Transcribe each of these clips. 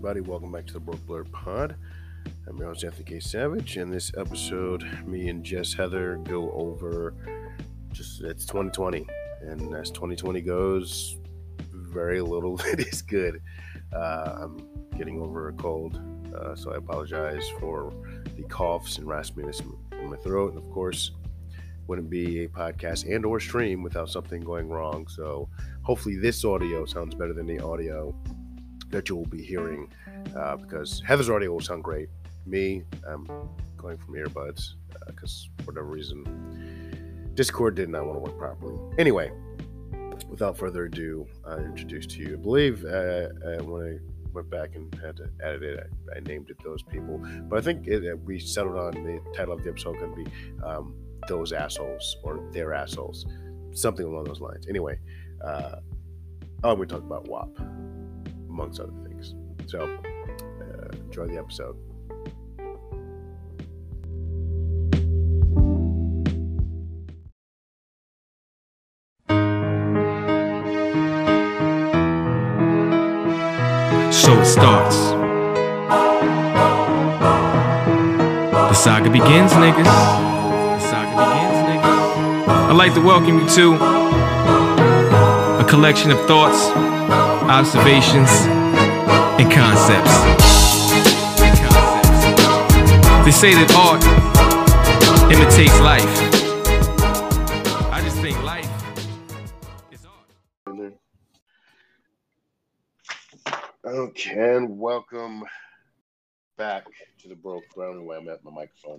everybody. Welcome back to the Broke Blurred Pod. I'm your host, Anthony K. Savage. In this episode, me and Jess Heather go over it's 2020. And as 2020 goes, very little it is good. I'm getting over a cold, so I apologize for the coughs and raspiness in my throat. And of course, wouldn't be a podcast and or stream without something going wrong. So hopefully this audio sounds better than the audio that you will be hearing, because Heather's audio will sound great. Me, I'm going from earbuds because for whatever reason Discord did not want to work properly. Anyway, without further ado, I introduced to you, I believe when I went back and had to edit it, I named it Those People, but I think we settled on the title of the episode going to be Those Assholes or Their Assholes, something along those lines. Anyway, we talked about WAP amongst other things. So enjoy the episode. So it starts. The saga begins, niggas. The saga begins, niggas. I'd like to welcome you to a collection of thoughts, observations, and concepts. They say that art imitates life. I just think life is art. Okay, and welcome back to the Broke. I don't know why I'm at my microphone.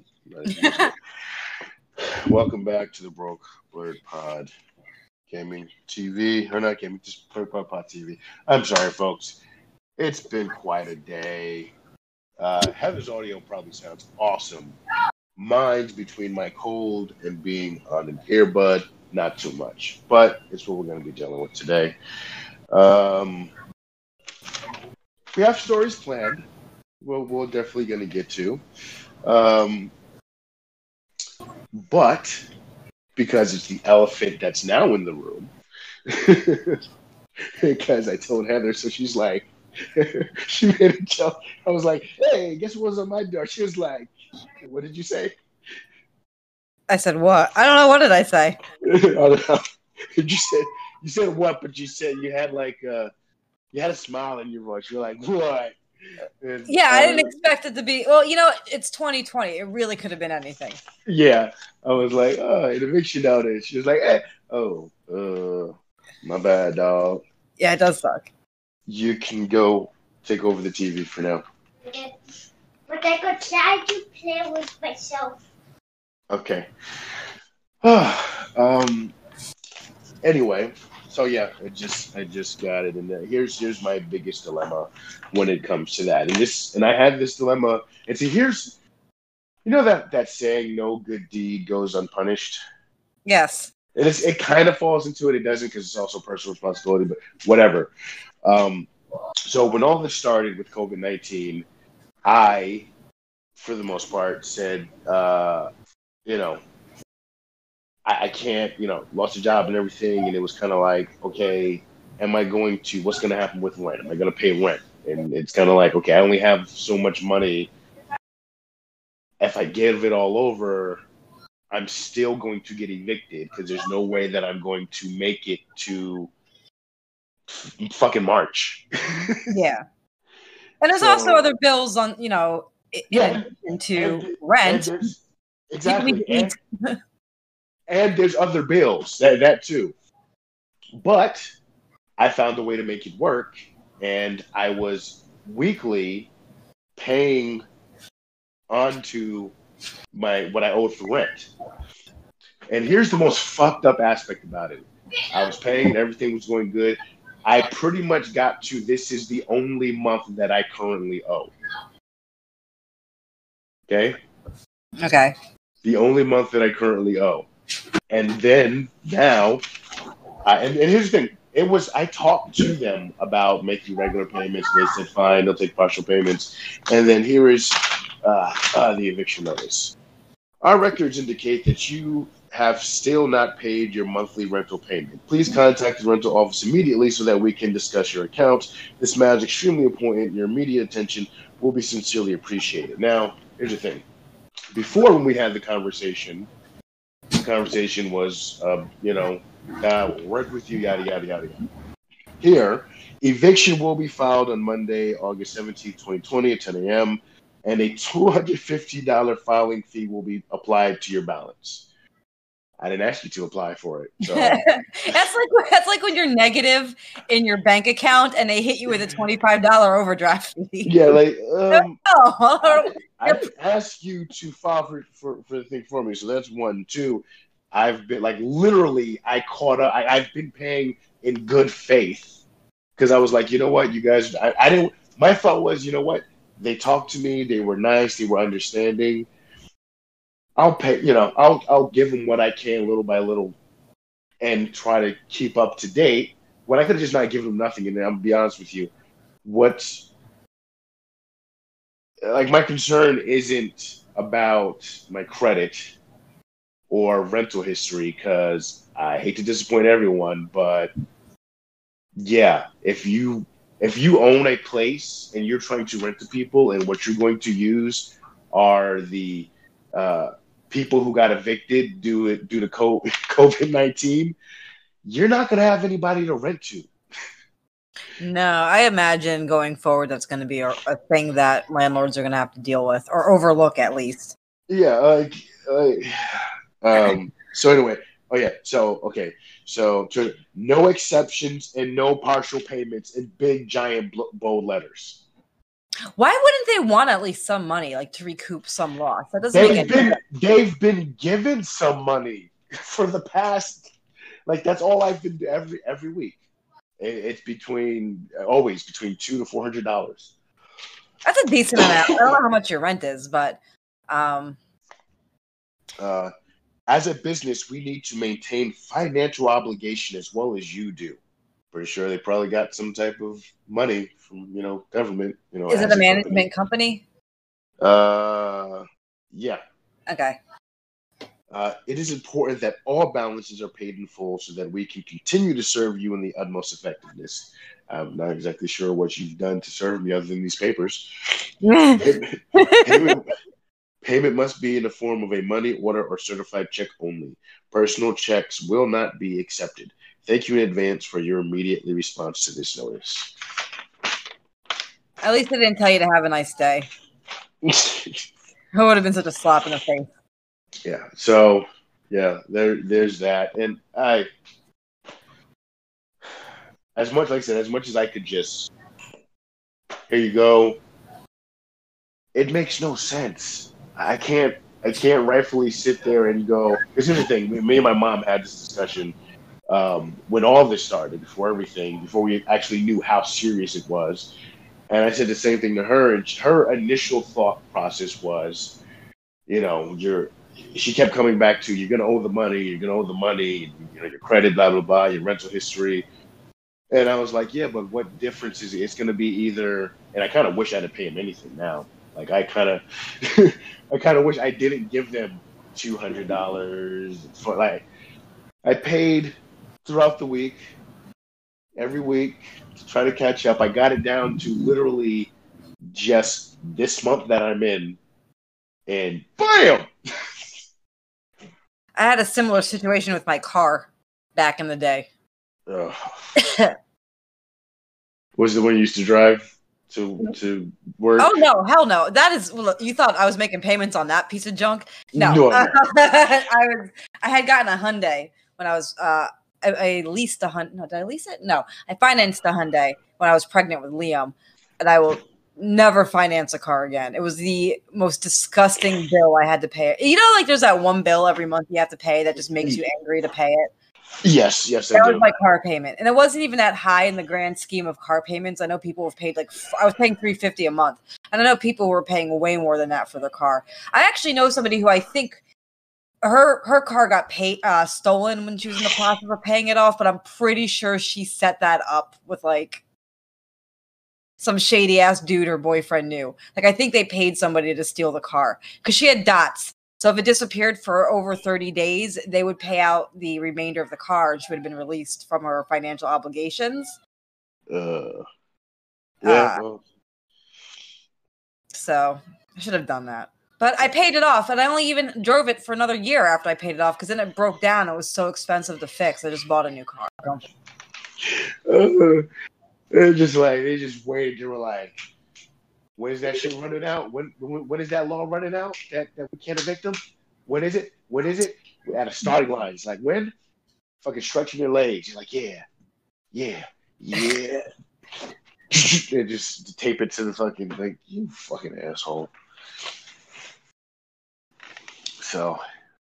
Welcome back to the Broke Blurred Pod. Gaming TV, or not gaming, just Pod TV. I'm sorry, folks. It's been quite a day. Heather's audio probably sounds awesome. Mine's between my cold and being on an earbud, not too much. But it's what we're going to be dealing with today. We have stories planned. We're definitely going to get to. But because it's the elephant that's now in the room, because I told Heather, so she's like, she made a joke. I was like, hey, guess what was on my door? She was like, what did you say? I said what? I don't know. What did I say? I don't know. You said what, but you said you had like you had a smile in your voice. You're like, what? And, yeah, I didn't expect it to be. Well, you know, it's 2020. It really could have been anything. Yeah, I was like, oh, an eviction notice. She was like, hey, my bad, dog. Yeah, it does suck. You can go take over the TV for now. But I could try to play with myself. Okay. Anyway, so yeah, I just got it, and here's my biggest dilemma when it comes to that, and I had this dilemma, and see, here's, you know that saying, no good deed goes unpunished. Yes. And it kind of falls into it. It doesn't, because it's also personal responsibility, but whatever. So when all this started with COVID-19, I, for the most part, said, I can't, lost a job and everything. And it was kind of like, okay, what's going to happen with rent? Am I going to pay rent? And it's kind of like, okay, I only have so much money. If I give it all over, I'm still going to get evicted because there's no way that I'm going to make it to fucking March. Yeah. And there's also other bills on, into rent. Exactly. And there's other bills, that too. But I found a way to make it work, and I was weekly paying onto what I owed for rent. And here's the most fucked up aspect about it. I was paying and everything was going good. I pretty much got to, this is the only month that I currently owe. Okay? Okay. The only month that I currently owe. And then now, and here's the thing. I talked to them about making regular payments. They said, fine, they'll take partial payments. And then here is the eviction notice. Our records indicate that you have still not paid your monthly rental payment, please contact the rental office immediately so that we can discuss your account. This matter is extremely important. Your immediate attention will be sincerely appreciated. Now, here's the thing. Before, when we had the conversation was, we'll work with you, yada, yada, yada, yada. Here, eviction will be filed on Monday, August 17th, 2020 at 10 a.m., and a $250 filing fee will be applied to your balance. I didn't ask you to apply for it. So. that's like when you're negative in your bank account and they hit you with a $25 overdraft fee. Yeah, like I asked you to file for the thing for me. So that's one. Two, I've been like literally I caught up. I've been paying in good faith because I was like, you know what, you guys, I didn't. My thought was, you know what, they talked to me. They were nice. They were understanding. I'll pay, I'll give them what I can little by little and try to keep up to date when I could have just not given them nothing. And I'm going to be honest with you, my concern isn't about my credit or rental history because I hate to disappoint everyone, but yeah, if you own a place and you're trying to rent to people and what you're going to use are the people who got evicted due to COVID-19, you're not going to have anybody to rent to. No, I imagine going forward that's going to be a thing that landlords are going to have to deal with or overlook at least. Yeah. So anyway, So no exceptions and no partial payments in big, giant, bold letters. Why wouldn't they want at least some money, like to recoup some loss? That doesn't make any sense. They've been given some money for the past, that's all I've been every week. It's always between $200 to $400. That's a decent amount. I don't know how much your rent is, but as a business, we need to maintain financial obligation as well as you do. Pretty sure they probably got some type of money from, government. Is it a management company? Yeah. Okay. It is important that all balances are paid in full so that we can continue to serve you in the utmost effectiveness. I'm not exactly sure what you've done to serve me other than these papers. Payment must be in the form of a money order or certified check only. Personal checks will not be accepted. Thank you in advance for your immediate response to this notice. At least I didn't tell you to have a nice day. It would have been such a slap in the face. Yeah. So, there's that. And as much as I could just, here you go, it makes no sense. I can't rightfully sit there and go, because here's the thing, me and my mom had this discussion when all this started, before we actually knew how serious it was. And I said the same thing to her, and her initial thought process was, she kept coming back to, you're going to owe the money, your credit, blah, blah, blah, your rental history. And I was like, yeah, but what difference is it? It's going to be either, and I kind of wish I didn't pay him anything now. Like, I kind of wish I didn't give them $200 for, I paid throughout the week, every week, to try to catch up. I got it down to literally just this month that I'm in, and BAM! I had a similar situation with my car back in the day. Was it when you used to drive to work? Oh no, hell no! That is, you thought I was making payments on that piece of junk? No. I had gotten a Hyundai when I was I leased a Hyundai. No, did I lease it? No, I financed a Hyundai when I was pregnant with Liam, and I will never finance a car again. It was the most disgusting bill I had to pay. There's that one bill every month you have to pay that just makes you angry to pay it. Yes, that was my car payment, and it wasn't even that high in the grand scheme of car payments. I know people have paid I was paying $350 a month, and I know people were paying way more than that for their car. I actually know somebody who I think her car got stolen when she was in the process of paying it off, but I'm pretty sure she set that up with some shady ass dude her boyfriend knew. I think they paid somebody to steal the car because she had dots. So if it disappeared for over 30 days, they would pay out the remainder of the car, and she would have been released from her financial obligations. Well. So I should have done that. But I paid it off, and I only even drove it for another year after I paid it off, because then it broke down. It was so expensive to fix. I just bought a new car. They just waited. They were like, when is that shit running out? When is that law running out that we can't evict them? When is it? We're at a starting line. It's like, when? Fucking stretching your legs. You're like, yeah. They just tape it to the fucking, like, you fucking asshole. So,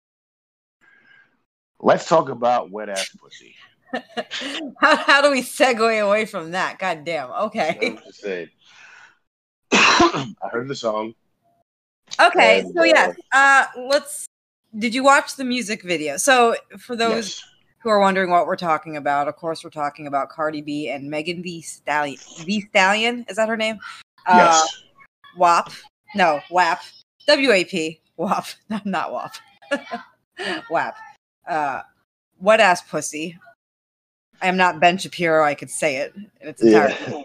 let's talk about wet ass pussy. How do we segue away from that? God damn. Okay. I'm just saying. I heard the song. Okay, and, so yes. Did you watch the music video? So for those who are wondering what we're talking about, of course we're talking about Cardi B and Megan Thee Stallion. Is that her name? Yes. WAP. No, WAP. WAP. WAP. Not WAP. WAP. Wet ass pussy. I am not Ben Shapiro. I could say it in its entirety.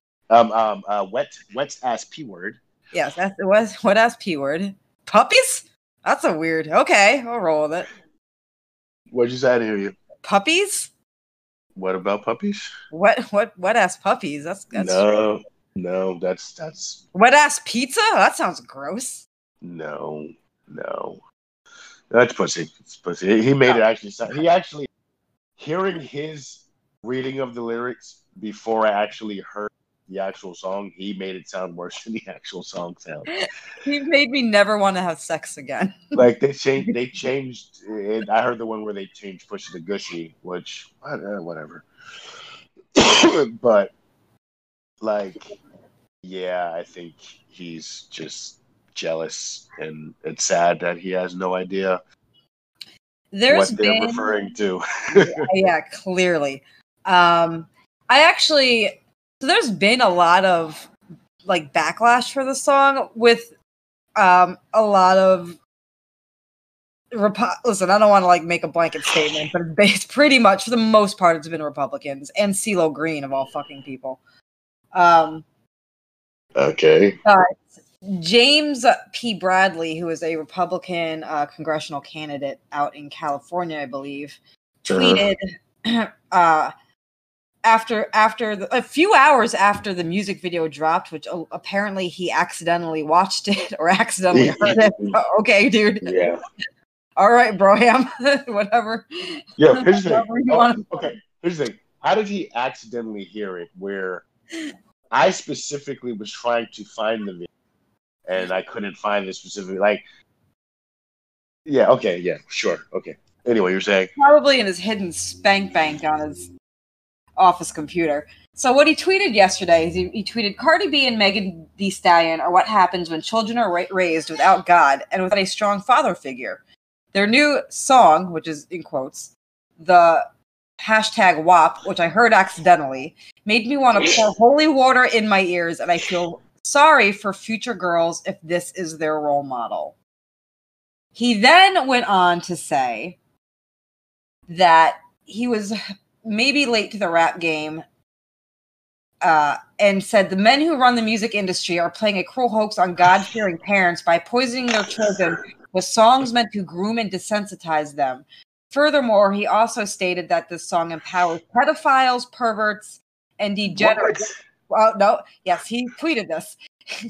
Wet ass P word. Yes, it was wet ass P word. Puppies? That's a weird. Okay, I'll roll with it. What'd you say? I didn't hear you. Puppies? What about puppies? Wet ass puppies? That's no, that's wet ass pizza. That sounds gross. No, that's pussy. It's pussy. He made it actually sound. He actually, hearing his reading of the lyrics before I actually heard the actual song, he made it sound worse than the actual song sounds. He made me never want to have sex again. Like they changed it. I heard the one where they changed pussy to gushy, which whatever. But like, yeah, I think he's just jealous, and it's sad that he has no idea what they're referring to. Yeah, clearly. So there's been a lot of like backlash for the song with a lot of listen, I don't want to like make a blanket statement, but it's pretty much for the most part it's been Republicans and CeeLo Green of all fucking people. Okay. James P. Bradley, who is a Republican congressional candidate out in California, I believe, tweeted a few hours after the music video dropped, which apparently he accidentally watched it or accidentally heard it. Okay, dude. Yeah. All right, Broham. Whatever. Yeah, here's the thing. Okay, here's the thing. How did he accidentally hear it? Where I specifically was trying to find the video, and I couldn't find it specifically. Like, yeah, okay, yeah, sure, okay. Anyway, you're saying probably in his hidden spank bank on his office computer. So what he tweeted yesterday is he tweeted, Cardi B and Megan Thee Stallion are what happens when children are raised without God and without a strong father figure. Their new song, which is in quotes, the hashtag WAP, which I heard accidentally, made me want to pour holy water in my ears, and I feel sorry for future girls if this is their role model. He then went on to say that he was maybe late to the rap game, and said the men who run the music industry are playing a cruel hoax on God-fearing parents by poisoning their children with songs meant to groom and desensitize them. Furthermore, he also stated that this song empowers pedophiles, perverts, and degenerates. Well, no, yes, he tweeted this.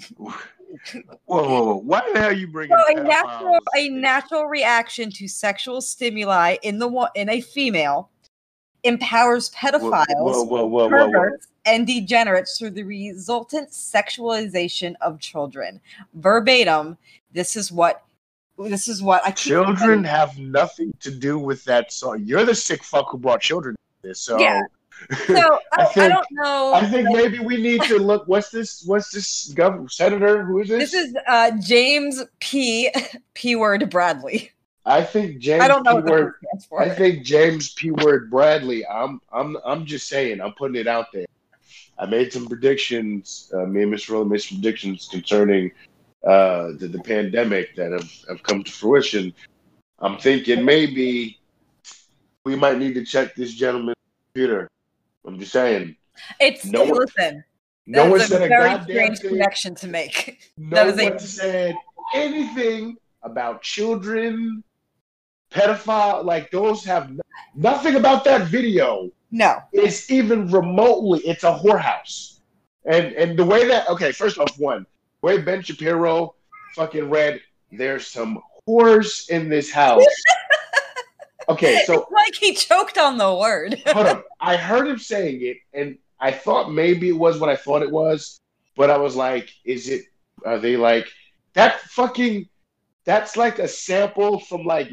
Whoa. Why the hell are you bringing a natural reaction to sexual stimuli in a female empowers pedophiles, perverts, and degenerates through the resultant sexualization of children. Verbatim, this is what I children have nothing to do with that song. You're the sick fuck who brought children to this. So yeah. So I don't know. I think maybe we need to look. What's this senator? Who is this? This is James P. Word Bradley. I think James. I don't know P-word, what that stands for. I think James P. Word Bradley. I'm just saying. I'm putting it out there. I made some predictions. Me and Mr. Roller made some predictions concerning the pandemic that have come to fruition, I'm thinking maybe we might need to check this gentleman's computer. I'm just saying. Listen. No one That's said a a very goddamn strange thing. connection to make. No one said anything about children, pedophile. Like, those have nothing about that video. No. It's even remotely. It's a whorehouse. And the way that, okay, first off, the way Ben Shapiro fucking read, there's some whores in this house. Okay, so. It's like he choked on the word. Hold on. I heard him saying it, and I thought maybe it was what I thought it was, but I was like, are they like, that's like a sample from like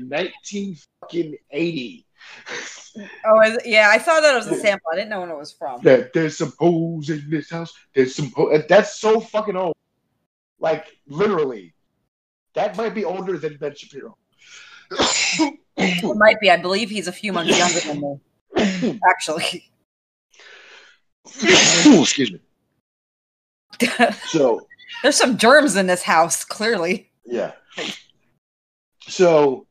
1980. Oh, yeah, I saw that it was a sample. I didn't know when it was from. There's some hoes in this house. There's some that's so fucking old. Like, literally. That might be older than Ben Shapiro. It might be. I believe he's a few months younger than me. Actually. Excuse me. So there's some germs in this house, clearly. Yeah. So,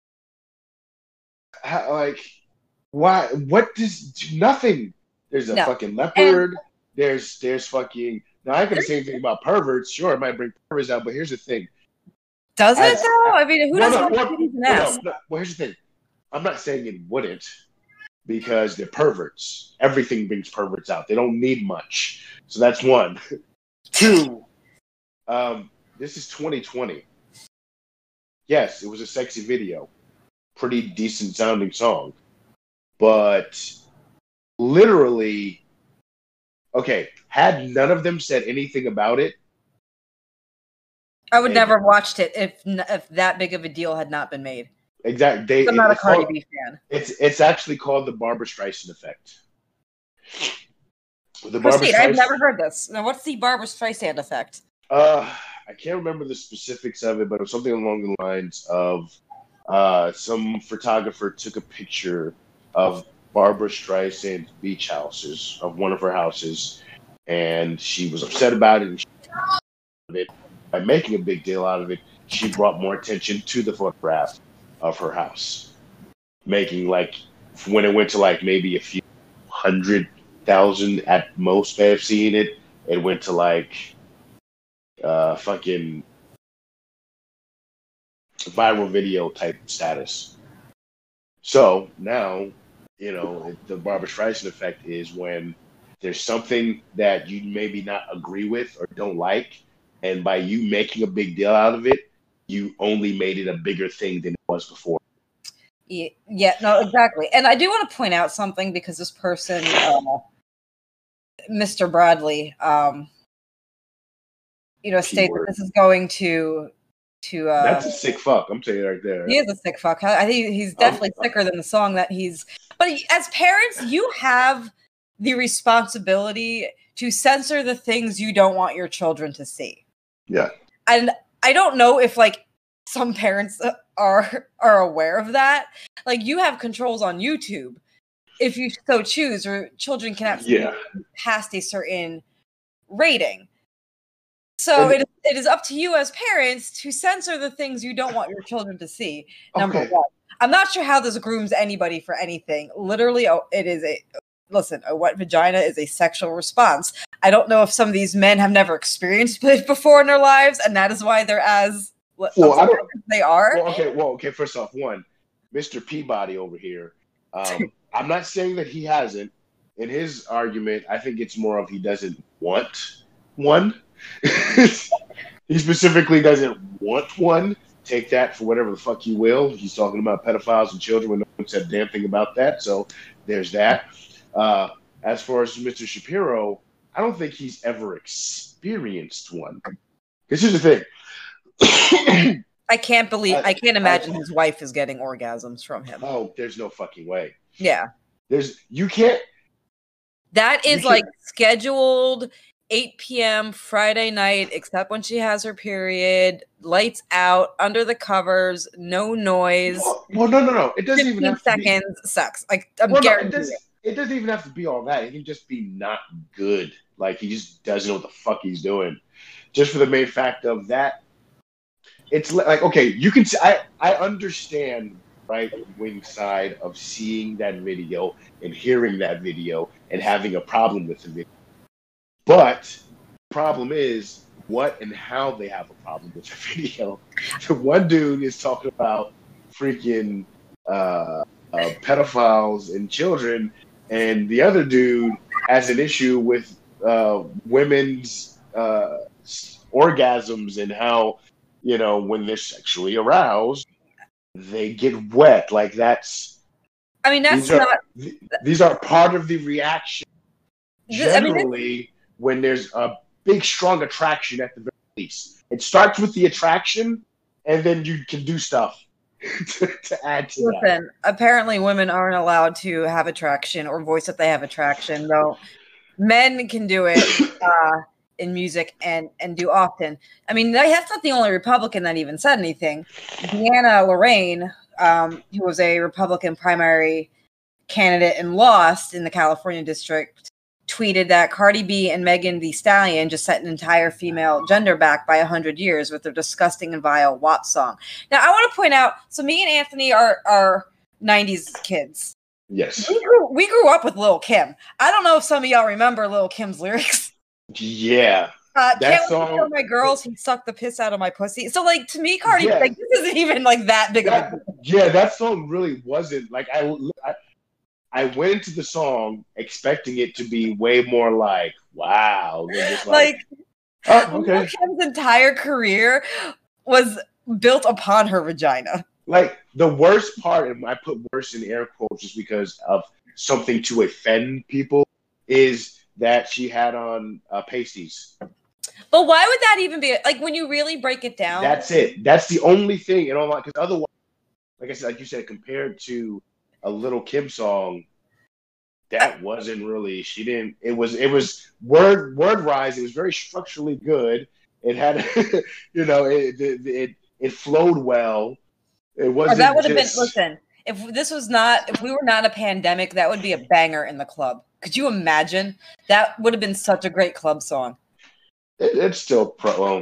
why? What does nothing? There's a fucking leopard. There's fucking. Now I can say anything about perverts. Sure, it might bring perverts out, but here's the thing. Does it though? I mean, who doesn't want to an ass? Well, here's the thing. I'm not saying it wouldn't, because they're perverts. Everything brings perverts out. They don't need much. So that's one. Two, this is 2020. Yes, it was a sexy video. Pretty decent sounding song. But literally, okay, had none of them said anything about it, I would never have watched it if that big of a deal had not been made. Exactly. I'm not a Cardi B fan. It's actually called the Barbra Streisand effect. Proceed. I've never heard this. Now, what's the Barbra Streisand effect? I can't remember the specifics of it, but it was something along the lines of some photographer took a picture of Barbra Streisand's beach houses, of one of her houses, and she was upset about it, and she by making a big deal out of it, she brought more attention to the photograph of her house, making, like, when it went to like maybe a few 100,000 at most may have seen it, it went to like fucking viral video type status. So now, you know, the Barbra Streisand effect is when there's something that you maybe not agree with or don't like, and by you making a big deal out of it, you only made it a bigger thing than it was before. Yeah, no, exactly. And I do want to point out something, because this person, Mr. Bradley, states that this is going to that's a sick fuck. I'm telling you right there. He is a sick fuck. I think he's definitely sicker than the song that he's. But as parents, you have the responsibility to censor the things you don't want your children to see. Yeah. And I don't know if like some parents are aware of that. Like, you have controls on YouTube if you so choose, or children cannot see past a certain rating. So it is up to you as parents to censor the things you don't want your children to see. Number one. I'm not sure how this grooms anybody for anything. Literally, it is a wet vagina is a sexual response. I don't know if some of these men have never experienced it before in their lives, and that is why they're as they are. Okay. First off, Mr. Peabody over here. I'm not saying that he hasn't. In his argument, I think it's more of he doesn't want one. He specifically doesn't want one. Take that for whatever the fuck you will. He's talking about pedophiles and children when no one said a damn thing about that. So there's that. As far as Mr. Shapiro, I don't think he's ever experienced one. Because here's the thing. I can't imagine his wife is getting orgasms from him. Oh, there's no fucking way. Yeah. You can't. That is like scheduled 8 p.m. Friday night, except when she has her period, lights out, under the covers, no noise. Well, no. It doesn't even have 15 seconds, sex. Like, it doesn't even have to be all that. It can just be not good. Like, he just doesn't know what the fuck he's doing. Just for the main fact of that, it's like, okay, you can. I understand right wing side of seeing that video and hearing that video and having a problem with the video, but the problem is what and how they have a problem with the video. The one dude is talking about freaking pedophiles and children, and the other dude has an issue with women's orgasms and how, you know, when they're sexually aroused, they get wet. Like that's. I mean, that's these are part of the reaction. Generally, when there's a big, strong attraction at the very least, it starts with the attraction, and then you can do stuff to add to that. Listen, apparently women aren't allowed to have attraction or voice that they have attraction, though men can do it in music and do often. I mean, that's not the only Republican that even said anything. Deanna Lorraine, who was a Republican primary candidate and lost in the California district, tweeted that Cardi B and Megan Thee Stallion just set an entire female gender back by 100 years with their disgusting and vile WAP song. Now, I want to point out, so me and Anthony are 90s kids. Yes. We grew up with Lil' Kim. I don't know if some of y'all remember Lil' Kim's lyrics. Yeah. Can't tell my girls he sucked the piss out of my pussy. So, like, to me, Cardi, like, this isn't even, like, that big of a deal. Yeah, that song really wasn't. Like, I went into the song expecting it to be way more like, wow. Just like oh, okay. Kim's entire career was built upon her vagina. Like, the worst part, and I put worse in air quotes just because of something to offend people, is that she had on pasties. But why would that even be, like, when you really break it down? That's it. That's the only thing. And because otherwise, like I said, like you said, compared to a Lil' Kim song, that wasn't really. She didn't. It was word-wise. It was very structurally good. It had, you know, it flowed well. It wasn't. That would have been. Listen, if we were not a pandemic, that would be a banger in the club. Could you imagine? That would have been such a great club song. It's still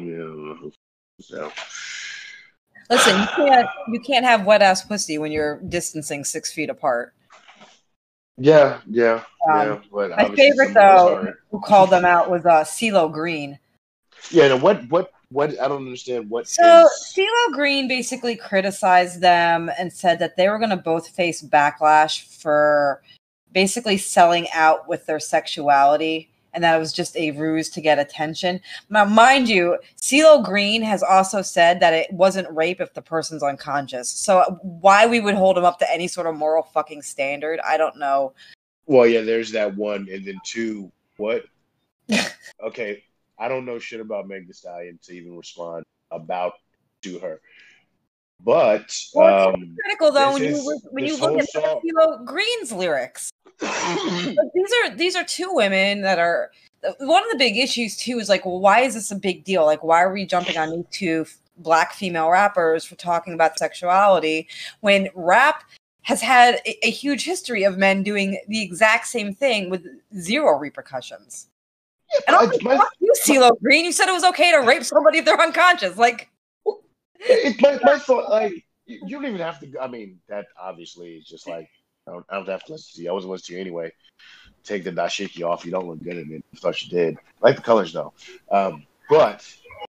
so. Listen, you can't have wet ass pussy when you're distancing 6 feet apart. Yeah. But my favorite though, who called them out, was CeeLo Green. Yeah. No, what? I don't understand what. So CeeLo Green basically criticized them and said that they were going to both face backlash for basically selling out with their sexuality, and that it was just a ruse to get attention. Now, mind you, CeeLo Green has also said that it wasn't rape if the person's unconscious. So why we would hold him up to any sort of moral fucking standard, I don't know. Well, yeah, there's that one. And then two, what? Okay, I don't know shit about Meg Thee Stallion to even respond to her. But it's critical though when you look at CeeLo Green's lyrics. These are two women that are. One of the big issues too is like, well, why is this a big deal? Like, why are we jumping on these two black female rappers for talking about sexuality when rap has had a huge history of men doing the exact same thing with zero repercussions? And I'm like, fuck you, CeeLo Green. You said it was okay to rape somebody if they're unconscious. Like, my thought, like, you don't even have to. I mean, that obviously is just like. I don't have to listen to you. I wasn't listening to you anyway. Take the dashiki off. You don't look good in it. I thought you did. I like the colors though. But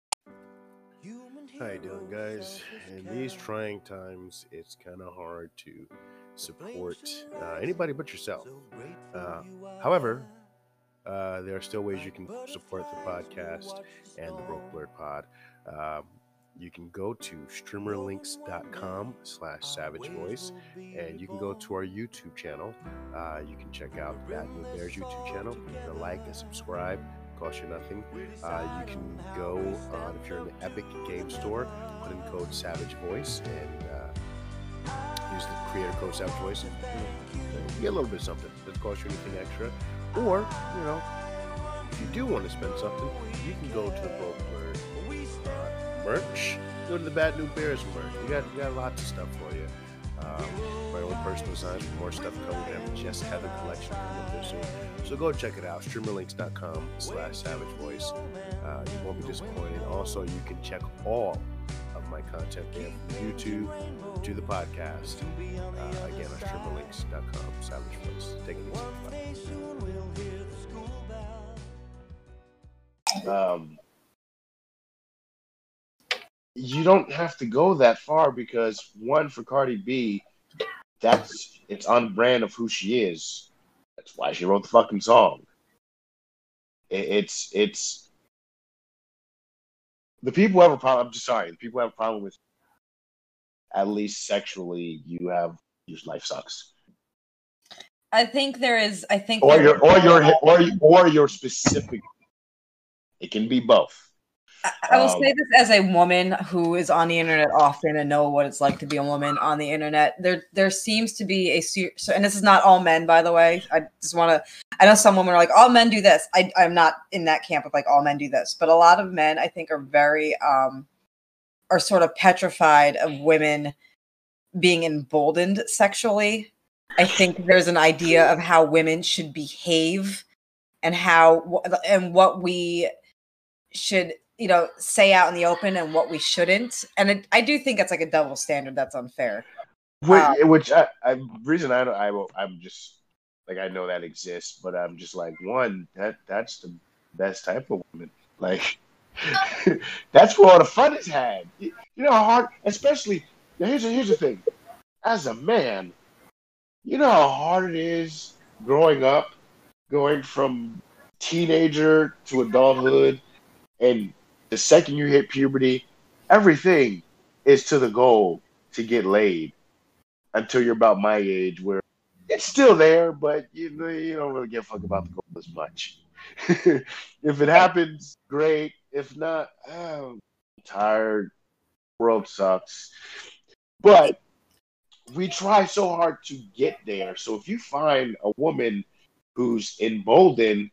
how you doing, guys? In these trying times, it's kind of hard to support anybody but yourself. However, there are still ways you can support the podcast and the Broke Blurred Pod. You can go to streamerlinks.com/savagevoice, and you can go to our YouTube channel. You can check out Bad New Bears YouTube channel. You can like and subscribe. Cost you nothing. You can go on, if you're in the Epic Game Store, put in code SavageVoice and use the creator code SavageVoice, and you get a little bit of something. It doesn't cost you anything extra. Or, you know, if you do want to spend something, you can go to the Broke Blurred merch. Go to the Bad New Bears merch. We got lots of stuff for you. My own personal designs, more stuff coming. We have a Jess Heather collection coming up there soon. So go check it out. Streamerlinks.com/savagevoice. You won't be disappointed. Also, you can check all of my content there from YouTube to the podcast. Again, on stripperlinks.com/voice. Take it easy. You don't have to go that far because one, for Cardi B, it's on brand of who she is. That's why she wrote the fucking song. It's the people have a problem. I'm just sorry. The people have a problem with, at least sexually, your life sucks. I think there is. I think or your specific. It can be both. I will say this as a woman who is on the internet often and know what it's like to be a woman on the internet. There seems to be and this is not all men, by the way. I know some women are like, all men do this. I'm not in that camp of like all men do this, but a lot of men I think are very are sort of petrified of women being emboldened sexually. I think there's an idea of how women should behave and what we should, say out in the open and what we shouldn't. And I do think it's like a double standard that's unfair. Which I'm just like, I know that exists, but I'm just like, one, that's the best type of woman. Like, that's where all the fun is had. You know how hard, especially, here's the thing. As a man, you know how hard it is growing up, going from teenager to adulthood, and the second you hit puberty, everything is to the goal to get laid until you're about my age, where it's still there, but you don't really give a fuck about the goal as much. If it happens, great. If not, I'm tired. World sucks. But we try so hard to get there. So if you find a woman who's emboldened,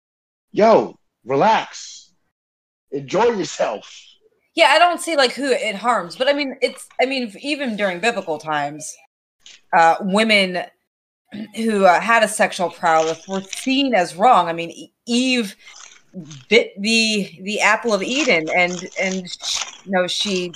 relax. Enjoy yourself. Yeah, I don't see like who it harms, but even during biblical times, women who had a sexual prowess were seen as wrong. I mean, Eve bit the apple of Eden, and she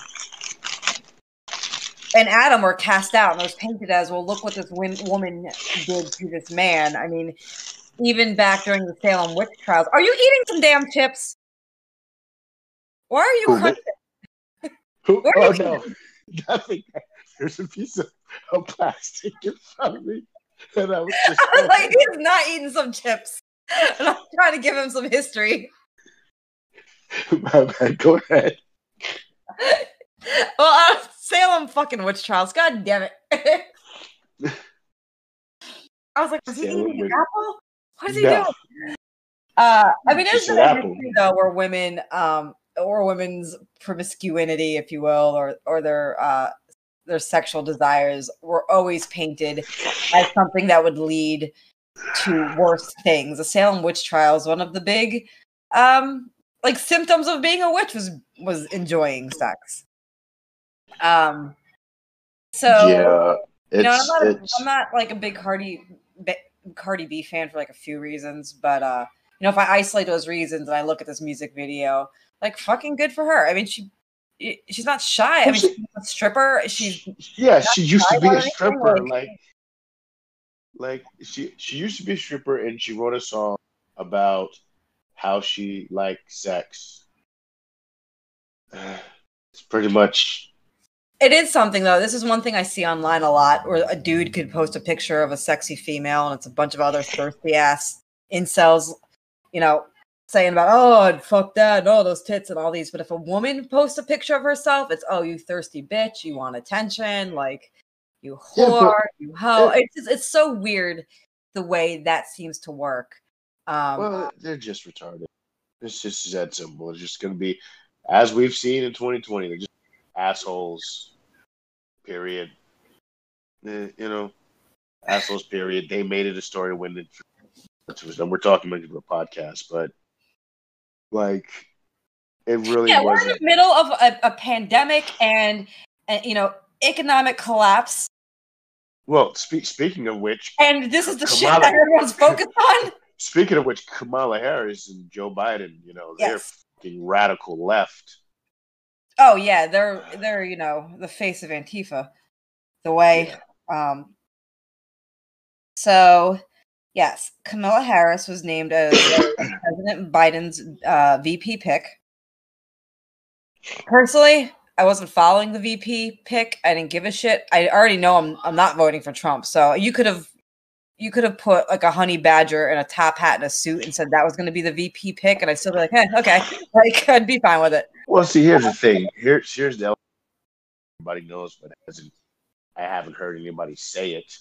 and Adam were cast out, and it was painted as, well, look what this woman did to this man. I mean, even back during the Salem witch trials. Are you eating some damn chips? Why are you crunching? Oh, no. Nothing. There's a piece of plastic in front of me. And I was just like, he's not eating some chips. And I'm trying to give him some history. My bad. Go ahead. Well, Salem fucking witch trials. God damn it. I was like, is he eating an apple? What is he doing? There's an history, though, where women, or women's promiscuity, if you will, or their sexual desires were always painted as something that would lead to worse things. The Salem witch trials, one of the big symptoms of being a witch was enjoying sex. I'm not like a big Cardi B fan for like a few reasons, but if I isolate those reasons and I look at this music video, like, fucking good for her. I mean, she's not shy. I mean, she's a stripper. She used to be a stripper. Like she used to be a stripper, and she wrote a song about how she liked sex. It's pretty much. It is something, though. This is one thing I see online a lot, where a dude could post a picture of a sexy female, and it's a bunch of other thirsty ass incels, saying about, oh, fuck that, no, those tits and all these. But if a woman posts a picture of herself, it's, oh, you thirsty bitch, you want attention, like, you whore, you hoe. It's so weird the way that seems to work. Well, they're just retarded. It's just that simple. It's just going to be, as we've seen in 2020, they're just assholes, period. Assholes, period. They made it a story when we're talking about a podcast, but like, it really wasn't. We're in the middle of a pandemic and economic collapse. Well, speaking of which, and this is the shit that everyone's focused on. Speaking of which, Kamala Harris and Joe Biden, they're fucking radical left. Oh yeah, they're the face of Antifa. The way. Yeah. So yes, Kamala Harris was named as President Biden's VP pick. Personally, I wasn't following the VP pick. I didn't give a shit. I already know I'm not voting for Trump. So you could have put like a honey badger in a top hat and a suit and said that was going to be the VP pick, and I'd still be like, hey, okay, like I'd be fine with it. Well, see, here's the thing. Here's the everybody knows, but I haven't heard anybody say it.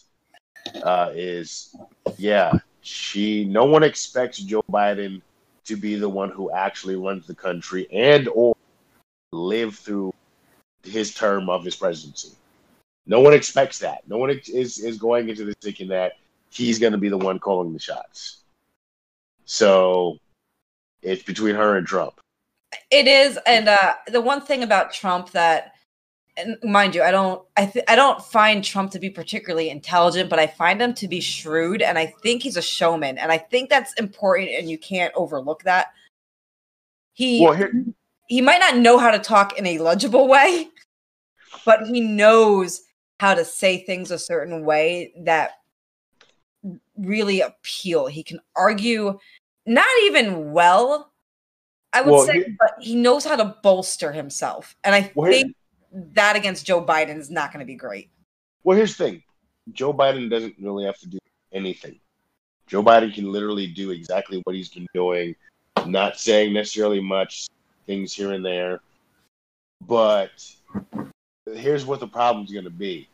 No one expects Joe Biden to be the one who actually runs the country and or live through his term of his presidency. No one expects that. No one is going into this thinking that he's going to be the one calling the shots. So it's between her and Trump. It is, and the one thing about Trump that, and mind you, I don't find Trump to be particularly intelligent, but I find him to be shrewd, and I think he's a showman, and I think that's important, and you can't overlook that. He might not know how to talk in a legible way, but he knows how to say things a certain way that really appeal. He can argue, not even well, I would say, but he knows how to bolster himself, and I think that against Joe Biden is not going to be great. Well, here's the thing. Joe Biden doesn't really have to do anything. Joe Biden can literally do exactly what he's been doing, not saying necessarily much, things here and there. But here's what the problem's going to be.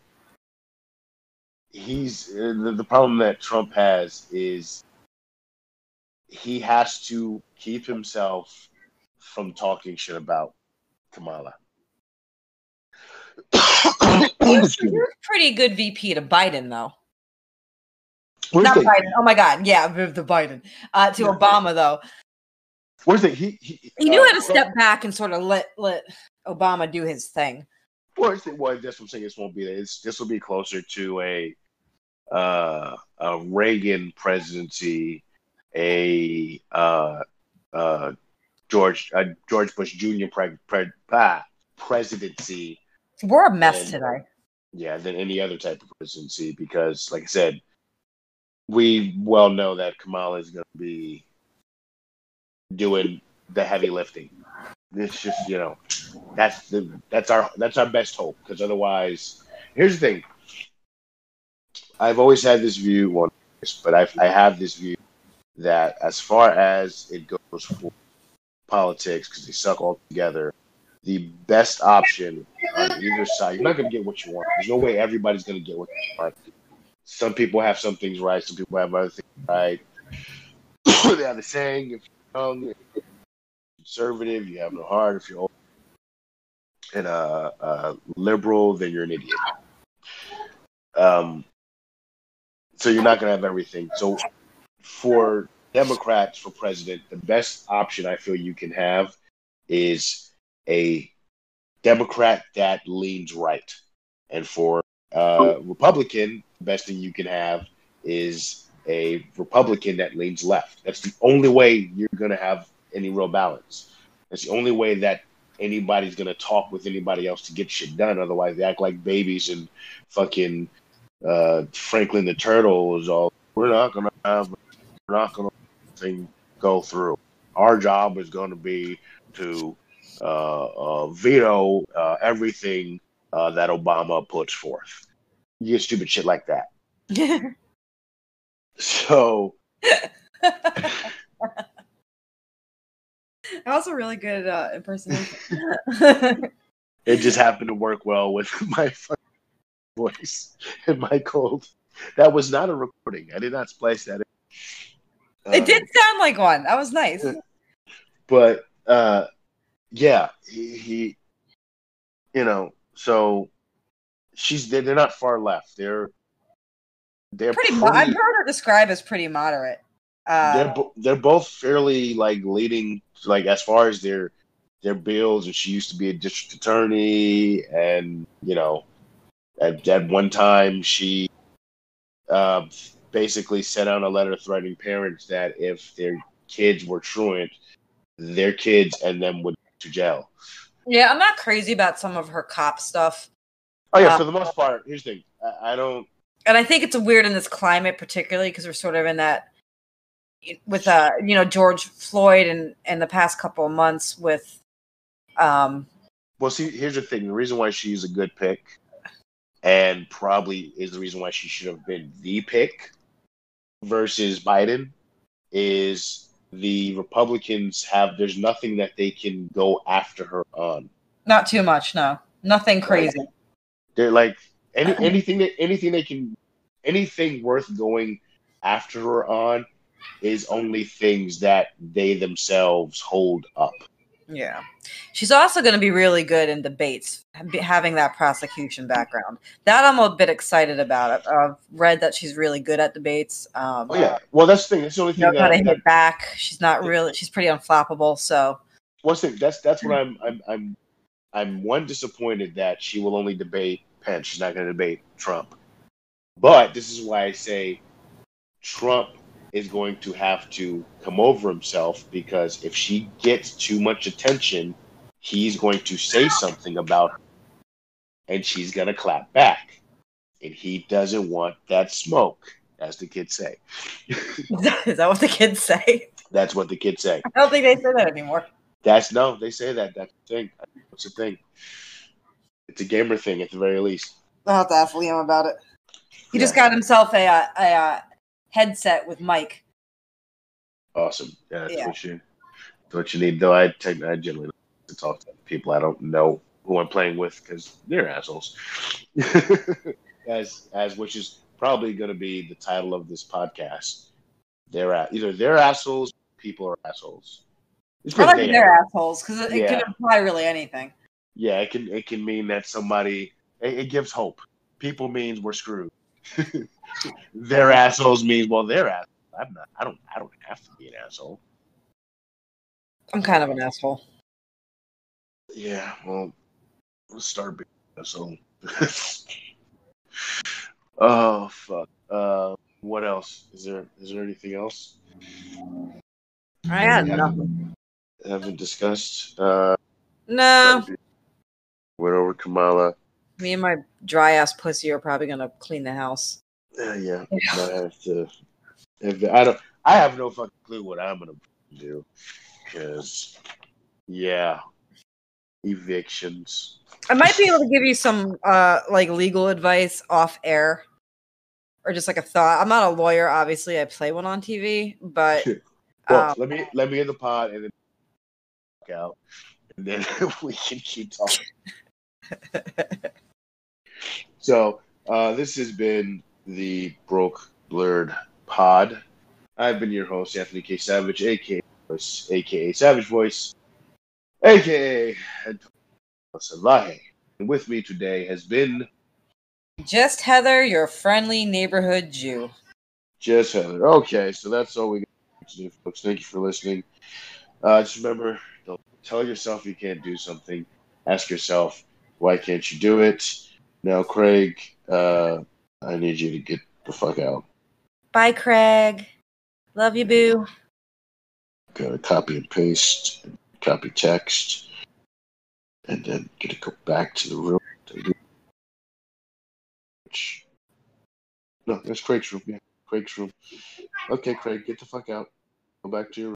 The problem that Trump has is he has to keep himself from talking shit about Kamala. You're a pretty good VP to Biden, though. Not Biden. Oh my God, yeah, the Biden to Obama, though. Where's the he knew how to step back and sort of let Obama do his thing. Well, that's what I'm saying. This won't be. This will be closer to a Reagan presidency, a George Bush Jr. presidency. We're a mess today. Yeah, than any other type of presidency, because, like I said, we well know that Kamala is going to be doing the heavy lifting. It's just, that's our best hope, because otherwise, here's the thing. I've always had this view, but I have this view that as far as it goes for politics, because they suck all together, the best option on either side, you're not going to get what you want. There's no way everybody's going to get what you want. Some people have some things right, some people have other things right. They have the saying, if you're young, if you're conservative, you have no heart. If you're old and liberal, then you're an idiot. So you're not going to have everything. So for Democrats for president, the best option I feel you can have is a Democrat that leans right. And for Republican, the best thing you can have is a Republican that leans left. That's the only way you're going to have any real balance. That's the only way that anybody's going to talk with anybody else to get shit done. Otherwise, they act like babies and fucking Franklin the Turtle is all, we're not going to thing go through. Our job is going to be to veto everything that Obama puts forth. You get stupid shit like that. So that was a really good impersonation. It just happened to work well with my voice and my cold. That was not a recording. I did not splice that in. It did sound like one. That was nice. But yeah, he so they're not far left. They're pretty. I've heard her described as pretty moderate. They're both fairly leading, as far as their bills. And she used to be a district attorney, and at one time she basically sent out a letter threatening parents that if their kids were truant, their kids and them would go to jail. Yeah, I'm not crazy about some of her cop stuff. Oh yeah, for the most part. Here's the thing: I don't. And I think it's weird in this climate, particularly because we're sort of in that with George Floyd and the past couple of months with. Well, see, here's the thing: the reason why she's a good pick, and probably is the reason why she should have been the pick versus Biden, is the Republicans there's nothing that they can go after her on. Not too much, no. Nothing crazy. They're like anything worth going after her on is only things that they themselves hold up. Yeah. She's also going to be really good in debates, having that prosecution background. That I'm a bit excited about. I've read that she's really good at debates. Oh yeah. Well, that's the thing. That's the only thing. Knows how to hit back. She's not really. She's pretty unflappable. So. What's the that's what I'm one disappointed that she will only debate Pence. She's not going to debate Trump. But this is why I say Trump is going to have to come over himself, because if she gets too much attention, he's going to say something about her and she's going to clap back. And he doesn't want that smoke, as the kids say. Is that what the kids say? That's what the kids say. I don't think they say that anymore. They say that. That's the thing. What's the thing? It's a gamer thing at the very least. I'll have to ask Liam about it. He just got himself a headset with mic. Awesome. Yeah, that's what you need. Though I generally like to talk to people I don't know who I'm playing with, because they're assholes. as which is probably going to be the title of this podcast. Either they're assholes, people are assholes. I like they're assholes because it can imply really anything. Yeah, it can mean that somebody. It gives hope. People means we're screwed. They're assholes means, well, they're assholes. I'm not. I don't have to be an asshole. I'm kind of an asshole. Yeah, well, let's start being an asshole. Oh fuck. What else? Is there anything else? I had nothing. Haven't discussed. No. Went over Kamala. Me and my dry ass pussy are probably gonna clean the house. Yeah. I have to. I have no fucking clue what I'm gonna do, because evictions. I might be able to give you some like legal advice off air, or just like a thought. I'm not a lawyer, obviously. I play one on TV, but well, let me get the pod and then out, and then we can keep talking. So this has been the Broke Blurred Pod. I've been your host, Anthony K. Savage, aka Savage Voice, aka Salahe. And with me today has been Just Heather, your friendly neighborhood Jew. Just Heather. Okay, so that's all we got to do, folks. Thank you for listening. Just remember, don't tell yourself you can't do something. Ask yourself, why can't you do it? Now, Craig, I need you to get the fuck out. Bye, Craig. Love you, boo. Gotta copy and paste, copy text, and then gotta go back to the room. No, that's Craig's room. Yeah, Craig's room. Okay, Craig, get the fuck out. Go back to your room.